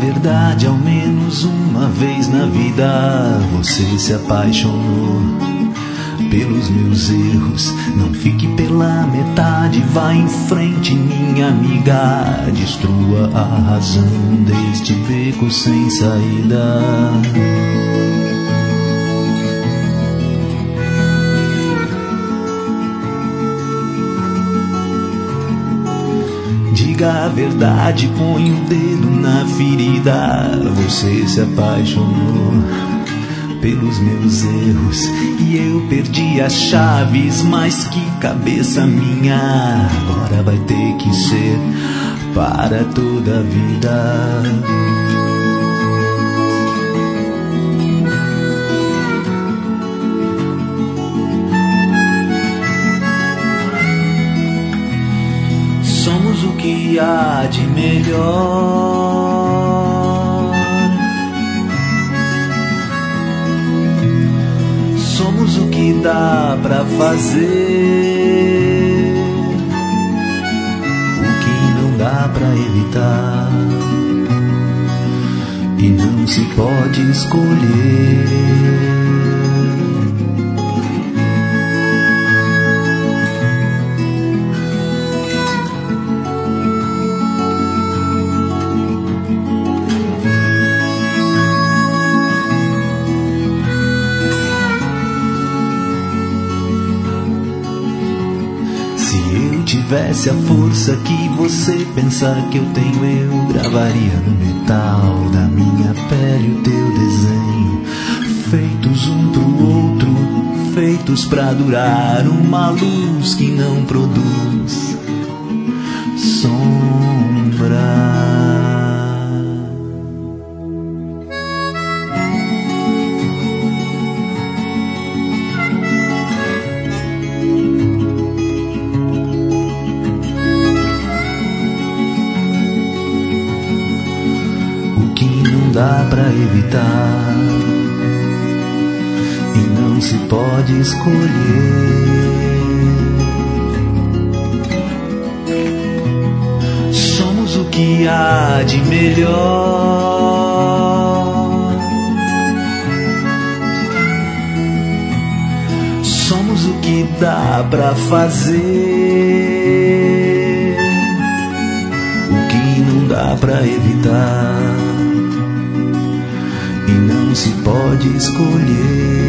verdade, ao menos uma vez na vida você se apaixonou pelos meus erros. Não fique pela metade, vá em frente, minha amiga. Destrua a razão deste beco sem saída. Diga a verdade, põe o dedo na ferida. Você se apaixonou pelos meus erros e eu perdi as chaves, mas que cabeça minha. Agora vai ter que ser para toda a vida. Somos o que há de melhor. Somos o que dá pra fazer, o que não dá pra evitar, e não se pode escolher. Tivesse a força que você pensa que eu tenho, eu gravaria no metal da minha pele o teu desenho. Feitos um pro outro, feitos pra durar, uma luz que não produz sombra. Dá pra evitar e não se pode escolher. Somos o que há de melhor. Somos o que dá pra fazer, o que não dá pra evitar, não se pode escolher.